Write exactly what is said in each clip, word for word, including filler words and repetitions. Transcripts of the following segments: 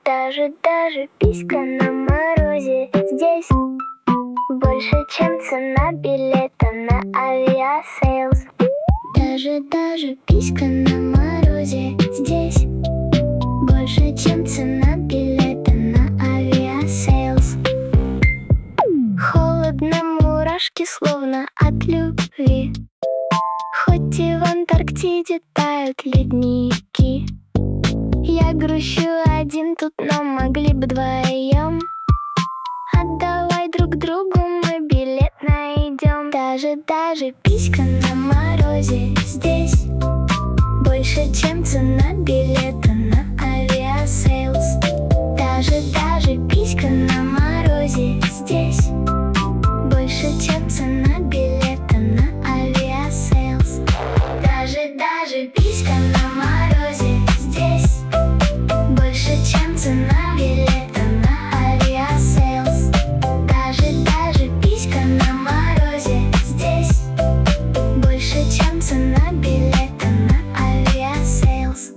Даже, даже писька на морозе здесь больше, чем цена билета на авиасейлс. Даже, даже писька на морозе здесь больше, чем цена билета на авиасейлс. Холодно, мурашки словно от любви, хоть и в Антарктиде тают ледники. Я грущу один тут, но могли бы вдвоем. Отдавай друг другу, мы билет найдем. Даже, даже писька на морозе здесь больше, чем цена билета на авиасейлс. Даже, даже писька на морозе здесь больше, чем цена билета на авиасейлс. Даже, даже писька на морозе здесь больше, чем цена билета на авиасейлс. Даже, даже писька на морозе здесь больше, чем цена билета на авиасейлс.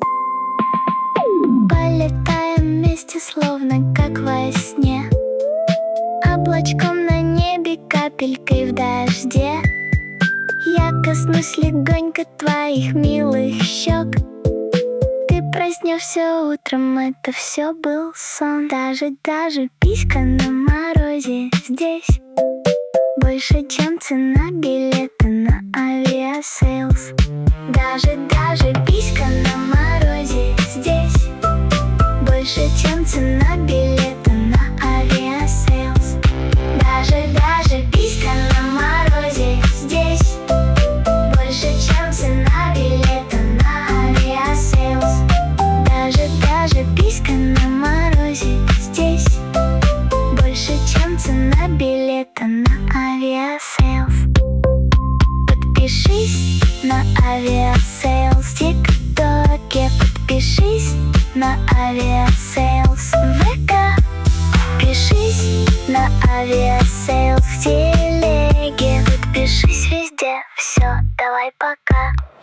Полетаем вместе, словно как во сне, облачком на небе, капелькой в дожде. Я коснусь легонько твоих милых щек. Ты проснешься утром, это все был сон. Даже, даже писька на морозе здесь больше, чем цена билета на авиасейлс. Даже, даже писька на морозе здесь больше, чем цена билета на авиасейлс. Даже, даже писька на морозе здесь больше, чем цена билета на авиасейлс. Даже, даже писька на морозе здесь больше, чем цена билета на авиасейлс. Подпишись на авиасейлс в ТикТоке, подпишись на авиасейлс в ВК, подпишись на авиасейлс в телеге, подпишись везде. Все, давай пока.